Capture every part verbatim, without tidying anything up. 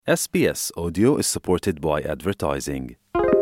S B S Audio is supported by advertising.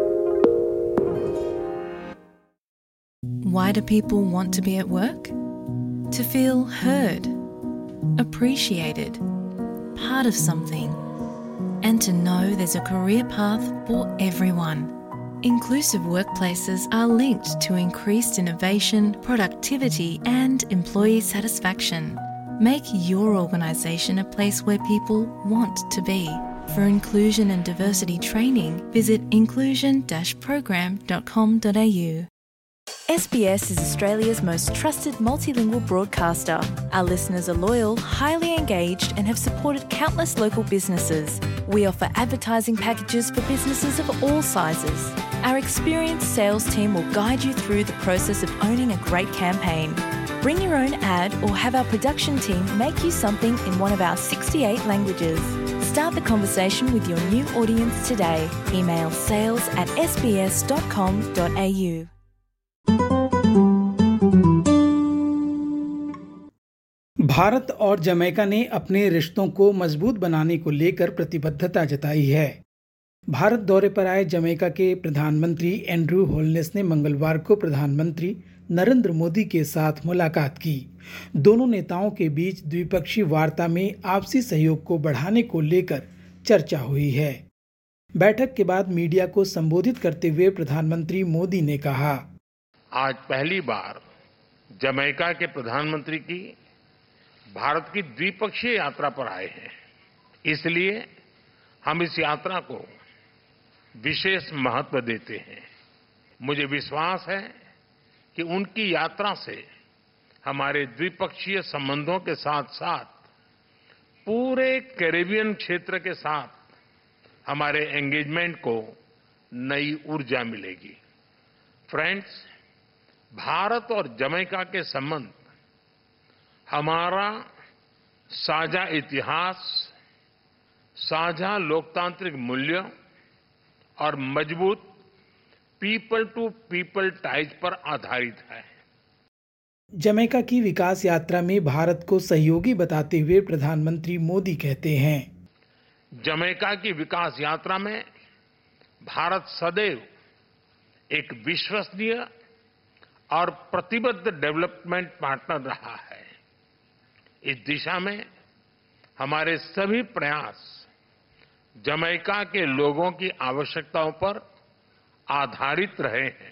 Why do people want to be at work? To feel heard, appreciated, part of something, and to know there's a career path for everyone. Inclusive workplaces are linked to increased innovation, productivity, and employee satisfaction. Make your organisation a place where people want to be. For inclusion and diversity training, visit inclusion dash program dot com dot a u. S B S is Australia's most trusted multilingual broadcaster. Our listeners are loyal, highly engaged, and have supported countless local businesses. We offer advertising packages for businesses of all sizes. Our experienced sales team will guide you through the process of owning a great campaign. Bring your own ad or have our production team make you something in one of our sixty-eight languages. Start the conversation with your new audience today. Email sales at s b s dot com dot a u. Bharat और Jamaica ने अपने रिश्तों को मजबूत बनाने को लेकर प्रतिबद्धता जताई है। भारत दौरे पर आए जमैका के प्रधानमंत्री एंड्रू होलनेस ने मंगलवार को प्रधानमंत्री नरेंद्र मोदी के साथ मुलाकात की। दोनों नेताओं के बीच द्विपक्षीय वार्ता में आपसी सहयोग को बढ़ाने को लेकर चर्चा हुई है। बैठक के बाद मीडिया को संबोधित करते हुए प्रधानमंत्री मोदी ने कहा, आज पहली बार जमैका के प्रधानमंत्री की भारत की द्विपक्षीय यात्रा पर आए हैं, इसलिए हम इस यात्रा को विशेष महत्व देते हैं। मुझे विश्वास है कि उनकी यात्रा से हमारे द्विपक्षीय संबंधों के साथ साथ पूरे कैरेबियन क्षेत्र के साथ हमारे एंगेजमेंट को नई ऊर्जा मिलेगी। फ्रेंड्स, भारत और जमैका के संबंध हमारा साझा इतिहास, साझा लोकतांत्रिक मूल्य और मजबूत पीपल टू पीपल टाइज पर आधारित है। जमैका की विकास यात्रा में भारत को सहयोगी बताते हुए प्रधानमंत्री मोदी कहते हैं, जमैका की विकास यात्रा में भारत सदैव एक विश्वसनीय और प्रतिबद्ध डेवलपमेंट पार्टनर रहा है। इस दिशा में हमारे सभी प्रयास जमैका के लोगों की आवश्यकताओं पर आधारित रहे हैं।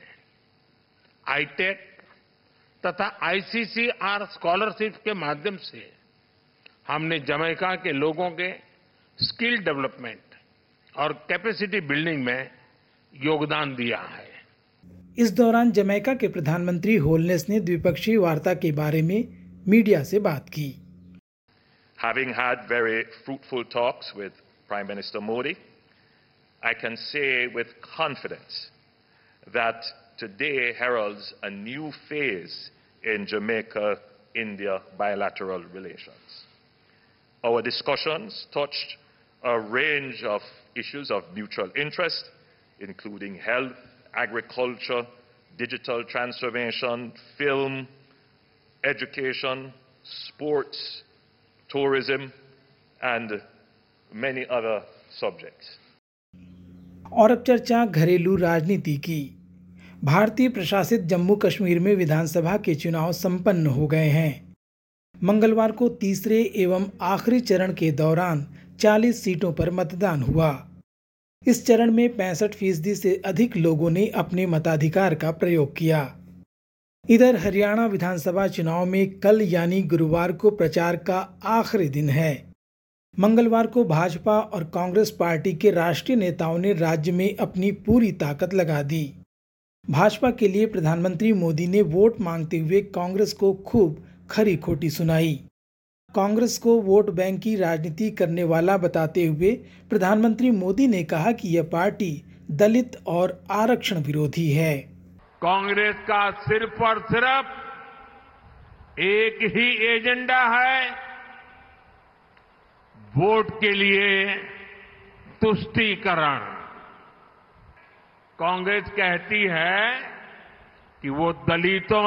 आईटेक तथा आईसीसीआर स्कॉलरशिप के माध्यम से हमने जमैका के लोगों के स्किल डेवलपमेंट और कैपेसिटी बिल्डिंग में योगदान दिया है। इस दौरान जमैका के प्रधानमंत्री होलनेस ने द्विपक्षीय वार्ता के बारे में मीडिया से बात की। Having had very fruitful talks with Prime Minister Modi, I can say with confidence that today heralds a new phase in Jamaica-India bilateral relations. Our discussions touched a range of issues of mutual interest, including health, agriculture, digital transformation, film, education, sports, tourism, and many other subjects. और अब चर्चा घरेलू राजनीति की। भारतीय प्रशासित जम्मू कश्मीर में विधानसभा के चुनाव संपन्न हो गए हैं। मंगलवार को तीसरे एवं आखिरी चरण के दौरान चालीस सीटों पर मतदान हुआ। इस चरण में पैंसठ फीसदी से अधिक लोगों ने अपने मताधिकार का प्रयोग किया। इधर हरियाणा विधानसभा चुनाव में कल यानी गुरुवार को प्रचार का आखिरी दिन है। मंगलवार को भाजपा और कांग्रेस पार्टी के राष्ट्रीय नेताओं ने राज्य में अपनी पूरी ताकत लगा दी। भाजपा के लिए प्रधानमंत्री मोदी ने वोट मांगते हुए कांग्रेस को खूब खरी खोटी सुनाई। कांग्रेस को वोट बैंक की राजनीति करने वाला बताते हुए प्रधानमंत्री मोदी ने कहा कि यह पार्टी दलित और आरक्षण विरोधी है। कांग्रेस का सिर्फ और सिर्फ एक ही एजेंडा है, वोट के लिए तुष्टीकरण। कांग्रेस कहती है कि वो दलितों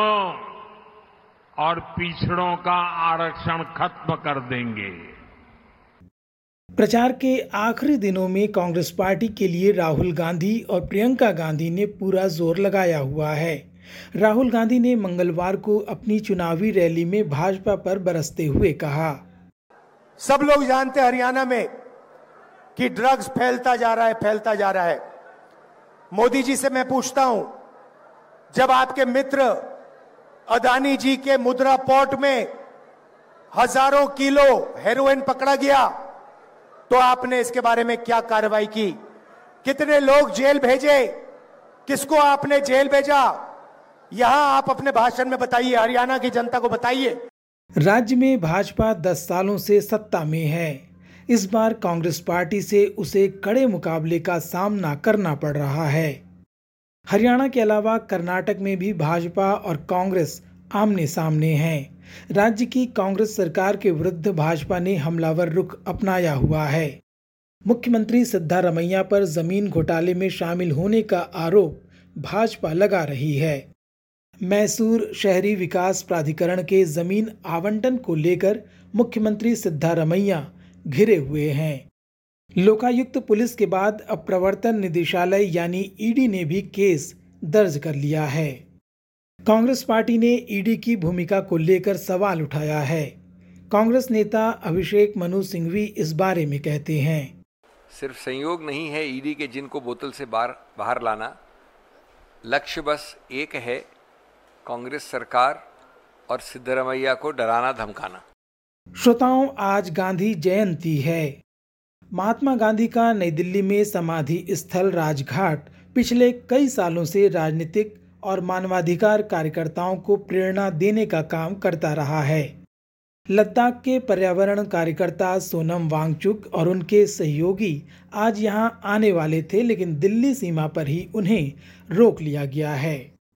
और पिछड़ों का आरक्षण खत्म कर देंगे। प्रचार के आखिरी दिनों में कांग्रेस पार्टी के लिए राहुल गांधी और प्रियंका गांधी ने पूरा जोर लगाया हुआ है। राहुल गांधी ने मंगलवार को अपनी चुनावी रैली में भाजपा पर बरसते हुए कहा, सब लोग जानते हैं हरियाणा में कि ड्रग्स फैलता जा रहा है फैलता जा रहा है। मोदी जी से मैं पूछता हूं, जब आपके मित्र अदानी जी के मुद्रा पोर्ट में हजारों किलो हेरोइन पकड़ा गया तो आपने इसके बारे में क्या कार्रवाई की? कितने लोग जेल भेजे? किसको आपने जेल भेजा? यहां आप अपने भाषण में बताइए, हरियाणा की जनता को बताइए। राज्य में भाजपा दस सालों से सत्ता में है। इस बार कांग्रेस पार्टी से उसे कड़े मुकाबले का सामना करना पड़ रहा है। हरियाणा के अलावा कर्नाटक में भी भाजपा और कांग्रेस आमने सामने हैं। राज्य की कांग्रेस सरकार के विरुद्ध भाजपा ने हमलावर रुख अपनाया हुआ है। मुख्यमंत्री सिद्धारमैया पर जमीन घोटाले में शामिल होने का आरोप भाजपा लगा रही है। मैसूर शहरी विकास प्राधिकरण के जमीन आवंटन को लेकर मुख्यमंत्री सिद्धारमैया घिरे हुए हैं। लोकायुक्त पुलिस के बाद अब प्रवर्तन निदेशालय यानी ईडी ने भी केस दर्ज कर लिया है। कांग्रेस पार्टी ने ईडी की भूमिका को लेकर सवाल उठाया है। कांग्रेस नेता अभिषेक मनु सिंघवी इस बारे में कहते हैं, सिर्फ संयोग नहीं है ईडी के जिन को बोतल से बाहर बाहर लाना, लक्ष्य बस एक है, कांग्रेस सरकार और सिद्धरमैया को डराना धमकाना। श्रोताओं, आज गांधी जयंती है। महात्मा गांधी का नई दिल्ली में समाधि स्थल राजघाट पिछले कई सालों से राजनीतिक और मानवाधिकार कार्यकर्ताओं को प्रेरणा देने का काम करता रहा है। लद्दाख के पर्यावरण कार्यकर्ता सोनम वांगचुक और उनके सहयोगी आज यहां आने वाले थे, लेकिन दिल्ली सीमा पर ही उन्हें रोक लिया गया है।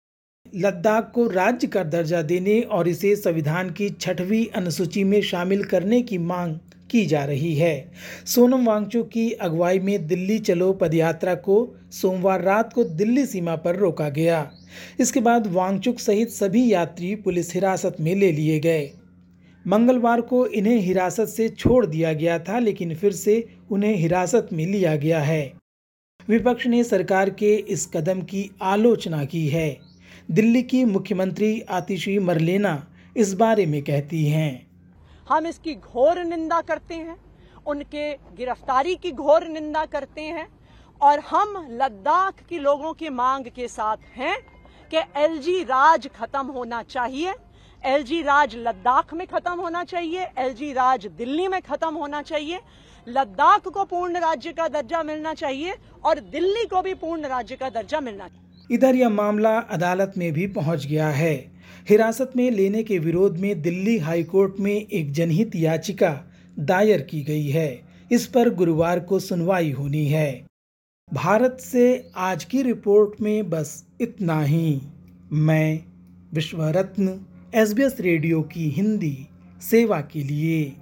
लद्दाख को राज्य का दर्जा देने और इसे संविधान की छठवीं अनुसूची में शामिल करने की मांग की जा रही है। सोनम वांगचुक की अगुवाई में दिल्ली चलो पदयात्रा को सोमवार रात को दिल्ली सीमा पर रोका गया। इसके बाद वांगचुक सहित सभी यात्री पुलिस हिरासत में ले लिए गए। मंगलवार को इन्हें हिरासत से छोड़ दिया गया था, लेकिन फिर से उन्हें हिरासत में लिया गया है। विपक्ष ने सरकार के इस कदम की आलोचना की है। दिल्ली की मुख्यमंत्री आतिशी मरलेना इस बारे में कहती हैं, हम इसकी घोर निंदा करते हैं, उनके गिरफ्तारी की घोर निंदा करते हैं और हम लद्दाख के लोगों की मांग के साथ हैं कि एलजी राज खत्म होना चाहिए। एलजी राज लद्दाख में खत्म होना चाहिए, एलजी राज दिल्ली में खत्म होना चाहिए। लद्दाख को पूर्ण राज्य का दर्जा मिलना चाहिए और दिल्ली को भी पूर्ण राज्य का दर्जा मिलना चाहिए। इधर यह मामला अदालत में भी पहुंच गया है। हिरासत में लेने के विरोध में दिल्ली हाईकोर्ट में एक जनहित याचिका दायर की गई है। इस पर गुरुवार को सुनवाई होनी है। भारत से आज की रिपोर्ट में बस इतना ही। मैं Vishwaratna S B S radio की हिंदी सेवा के लिए।